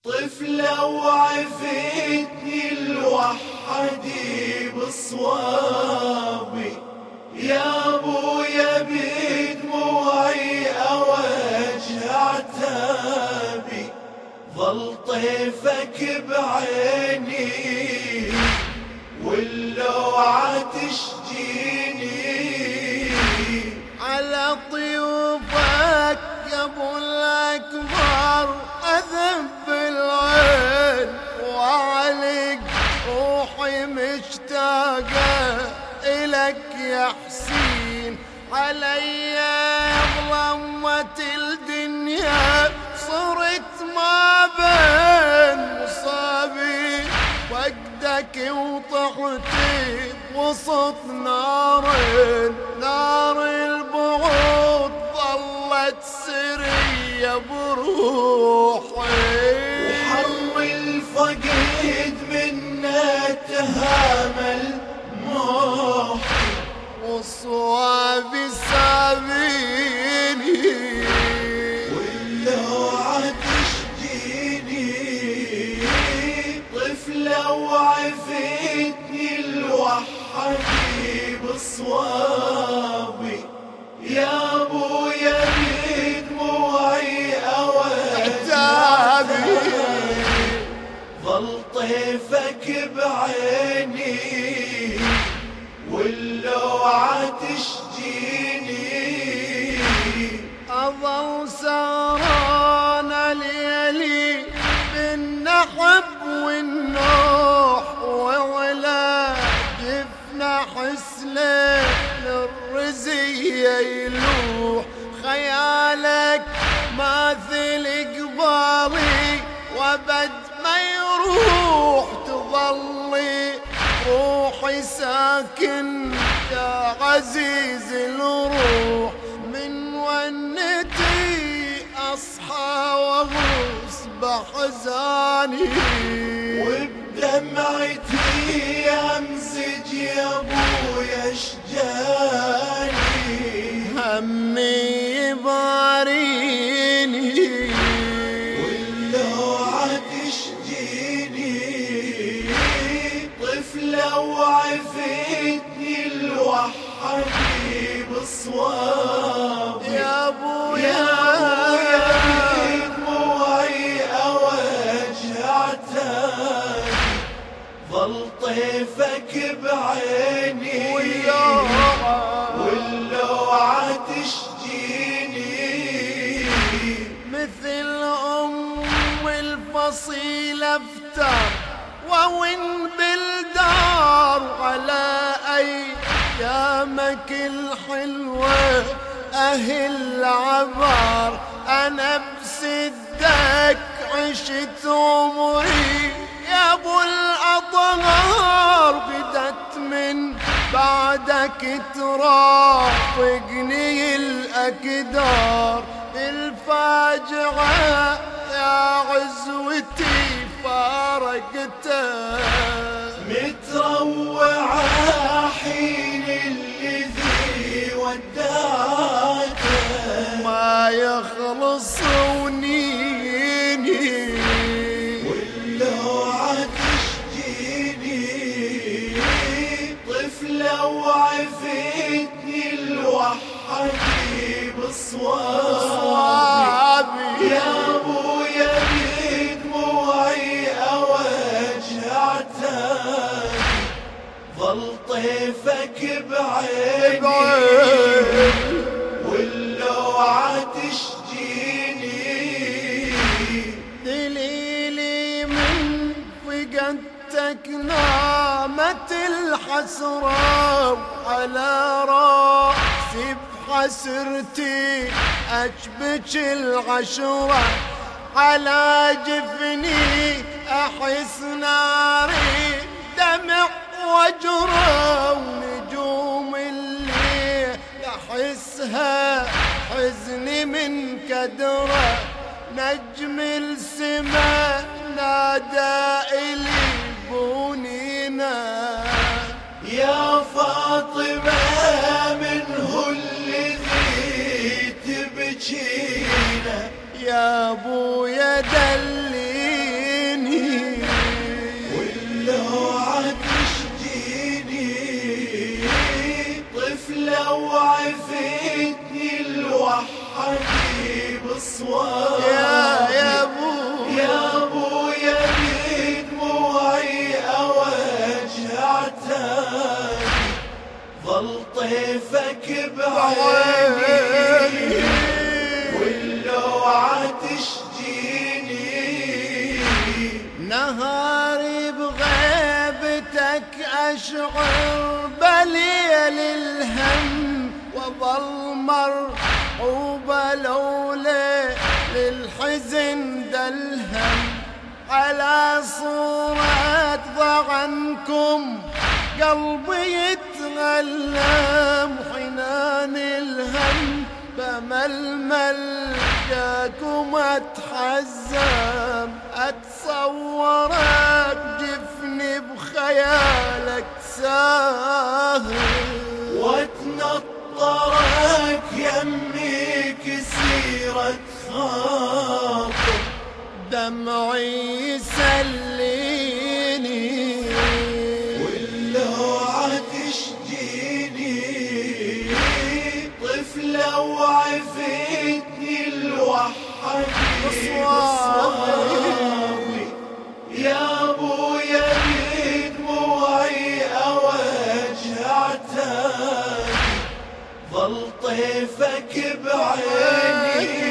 طفلة وعفتني الوحدي بصوابي، يا ابويا بدموعي اوجه عتابي، ظل طيفك بعيني واللوعة تشجيني، على طيوفك يا ابو الاكبر اذب العين، وعليك روحي مشتاقه الك يا حسين، علي ظلمت الدنيا صرت ما بين مصابي، فقدك وطحتي وسط نارين، نار البعود ظلت سرية بروحي، وحر الفقد منا تهامل موحي، وصوابي سابيني واللوعة تشجيني، طفلة وعفتني الوحدي بصوابي، يا ابويا بدموعي اوجه عتابي، ظل طيفك بعيني واللوعة تشجيني، أظل سهران ليلي بالنحب والنوح، وعلى جفنا حسلين الرزية يلوح، خيالك ماثل قبالي وبد ما يروح، تظلي روحي ساكن يا عزيز الروح، من ونتي أصحى وأغوص بحزاني، وبدمعتي أمزج يا أبويا أشجاني، همي يباريني واللوعة تشجيني، طفلة وعفتني الوحدي بصوابي، يا أبويا بدموعي أوجه عتابي، ظل طيفك بعيني واللوعة تشجيني، مثل أم الفصيلة افتر وون بالدار، على أيامك الحلوة أهل عبار، أنا بسدك عشت عمري يا أبو الأطهار، بدت من بعدك ترافقني الأكدار، الفاجعة يا عزوتي فارقته، متروعة حين الذي وداته، ما يخلص ونيني واللوعة تشجيني، طفلة وعفتني الوحدي بصوابي، يا ابويا بدموعي اوجه عتابي، ظل طيفك بعيني واللوعة تشجيني، دليلي من فقدتك نامت الحسرة، على راسي بحسرتي أشبك العشرة، على جفني أحس ناري دمع وجرة، ونجوم الليل أحسها حزني من كدرة، نجم السماء نادى إلي بونينا، يا فاطمة من هو الذي تبكينا، يا ابويا دلينا طيفك بعيني واللوعة تشجيني، نهاري بغيبتك أشعر بليل الهم، وظل مرعوبة لولا للحزن دلهم، على صورة ضعنكم قلبي يتغلم، حنان الهم بململ جاكم اتحزم، اتصورك جفني بخيالك ساهر، واتنطرك يمي كسيرة خاطر، دمعي يسليني واللوعة تشجيني، طفلة وعفتني الوحدي بصوابي، يا ابويا بدموعي اوجه عتابي، ظل طيفك بعيني